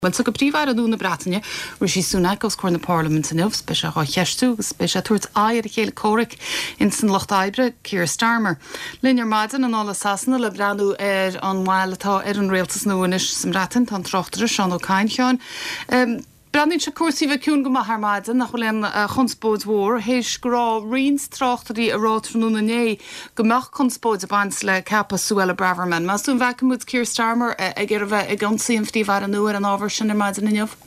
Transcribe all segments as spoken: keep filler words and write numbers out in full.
Well, so go príomhar a dúna Bretagne, Rishi Sunak os cuir na Parliament in Uffs, be se á cheistú, be se tuairt air a chéile córic in san Locht Ibre, Keir Starmer. Linnear Madden an ála sasanna le breanú ar an mhaile atá ar an réaltas nuanis sam ratan, tan trochtara Sean O'Kane cheán. Um, Brandin se cuasíh ciún go maithar Madden nach chuil an chunspóid mhór, héis go rá rions trochtarí a rátrúna né go meach chunspóid a bans le cappa Suella Braverman. Mas dún bheith múd Keir Starmer ag ar a bheith ag an síomhtí bhar an nuair an ábhar sin ar Madden in Uff?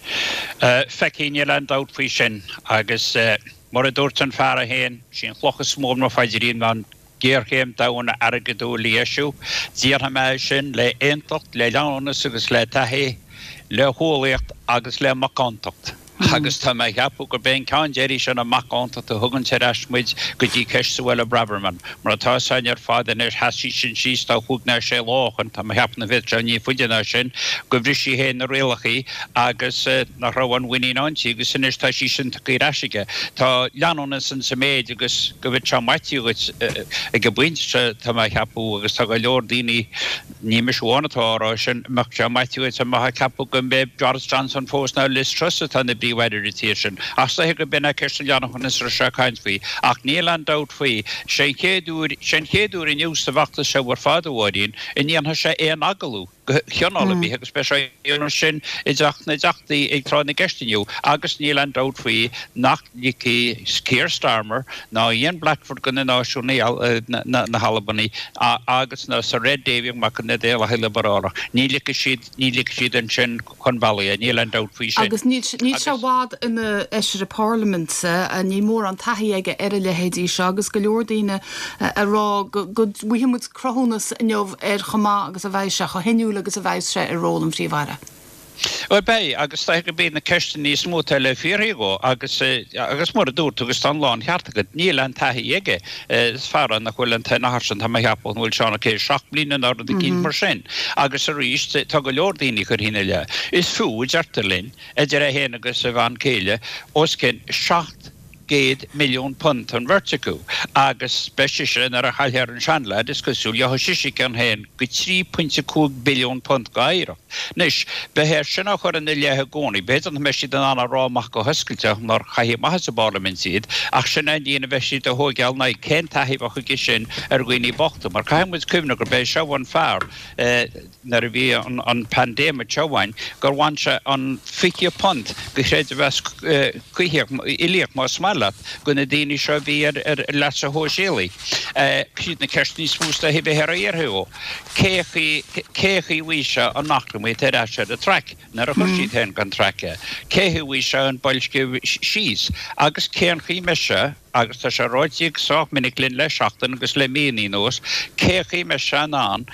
Fecíine le dát faoi sin agus mar a dúirt an fear a héin sin chlochas mór nó faidirín man géirchéim dána agadú léisiú, díar ha me sin le éontocht le leannas agus le taithí le hólaíocht agus le macantocht. Agus tá me heapú go ben cean déirí sin a macantocht a thugann sé eismuid go dtí ceist Suella Braverman. Mar atá sain ar fád in ar hasí sin síos tá chuúgna sé láchan, tá me heapna bhid se ní fuideanna sin go bhrisí hé na réalachaí agus na raibh an winní antí agus sin is tá sí sin taí raisiige. Tá leanúna san sa méid agus go bhid se maitiú ag go buinte tá me heapú agus tá go leor daoine ní misúánatárá sin meach se maitiú sa maithe ceapú go beh Boris Johnson fós ná Liz Truss tá na weather irritation. As I have been a Kirsten Janachon is Russia kind fee, Ach Neeland out fee, Shenke do Shenke do in use of Acta shower father wardin, and Yan Hasha Air Nagalu. Hionol be especially shin is exactly a tronic gestin you. August Neeland out fee, Nak Yiki Keir Starmer, now Ian Blackford gonna know Shunil na Halabani, August no Sir Red David Macanedela Hilabarora, Nilik sheet, Nilik sheet and Shin Convalia, Neeland out fee. Agus ní bhád in eisiir a Parliament a ní mór an taithí aige ar a lehéadí se agus go leor daoine a rá go bhuiimiid crothúnas inneomh ar chomá agus a bheith se go hinniúla agus a bheith se ar ról an phríomhara. Well, bei, agus tá go bína ceiste níos mó le fíorigó agus agus mór a dúirt agus tá lán cheartagad níl an taithí aige is fearr nach bhfuil an taithna harsan tá heapol bhfuil seánna cé seach bliana ár de cín mar sin. Agus a ríist tá go leor daoine chur híine le. Is fuúid artalinn idir a héana agus a bhain céile os cin seacht géad milliún punt an vertigo agus speisisin ar a chailthear an seanla discusúil le hoisiisi an héin go trí puinte cúig billiún punt go éireach. Nis, behéir sin a chur in lethe gcónaí, béad an meisi den anna rámach go hoscailte nar chaithí maithas a Parliament siad, ach sin an díana bheisi a hógeal na cén taithíh chu gi sin ar gcuoine bochta, mar caiimmuid cumna gur béh seohain fearr nar a bhí an pandéma seohain gur bhain se an fiche punt go chréidir bheith ilíoch má smaile gona daoine seo bhí ar leis a hóisialaí. Cíad na ceistní smústa hi bheith ar a dhearthú. Céchaí bhuiise an nachlamí tar eise a traic, nar a chuirtí ten gan traice. Céchaí bhuiise an bailsce síos, agus céanchaí meise agus tá se ráidíag sách minic linn le seachtain agus le míonaí nós, céchaí meise an an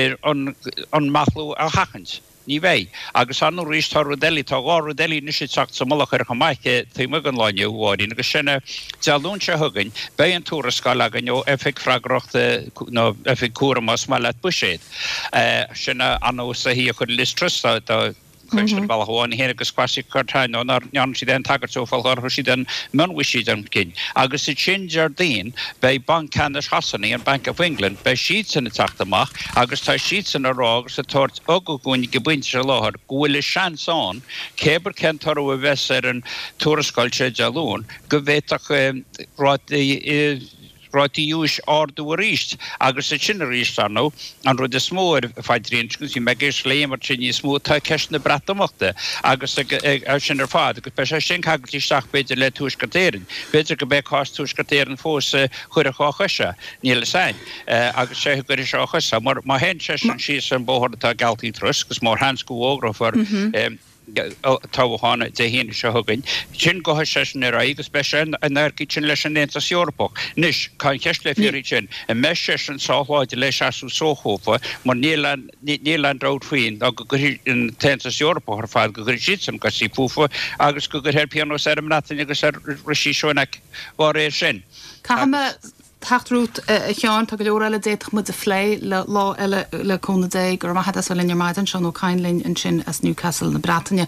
an machlú a hachans. Ní bheith, agus an ríist tá rudelí tá gá rudelí nu siad sagt sa mulach ar chamaiche tuimime an láinne bháin, agus sinna dealún se thugann, be an túrascáil agan ó effig fragrachta nó effig cuamas má leat buséad. Sinna anó sa hí a chud Liz Truss tá Question ball one here agus quasi cartain on our young she then tagger so far her she then man wish she done kin agus a ginger dean by Bank Candace Hassani and Bank of England by sheets in the tachtamach agus ta sheets in a rog so towards ogo going gebinch law gwile chance on keber kentor we vesser and tourist culture jalon gevetach rot the Ráití ús ardú a ríist, agus a sin a ríist anó, an rud a smó ar fadrínsgus í megis léim ar sinní smó tá ceist na bratamachta, agus a sin ar fád, agus pe sin cagatí seach beidir le túscatéirin, beidir go beh cás túscatéirin fós chuir a cháchaise, níl sain, agus sé chuir a cháchaise, mar má hen sé sin síos an bóthir atá galtaí trus, gus mór hans go ógra for táhána de híana se thugann. Sin go sin ar agus be sin an aircí sin leis an éantas Eorpach. Nis, cáin ceist le fiúí sin, a me sé sin sáháide leis asú sóchófa, mar níland rád faoin a go gur an téantas Eorpach ar fád go gur siad san go sí fúfa, agus go gur heir pianos ar am natain agus ar risí seoinach war é sin. Tachtruút a cheán tá go leor eile déach mu a phlé le lá eile le cóna dé gur maithe as bhfuil in Madden Sean O'Kane linn an sin as Newcastle na Bretagne.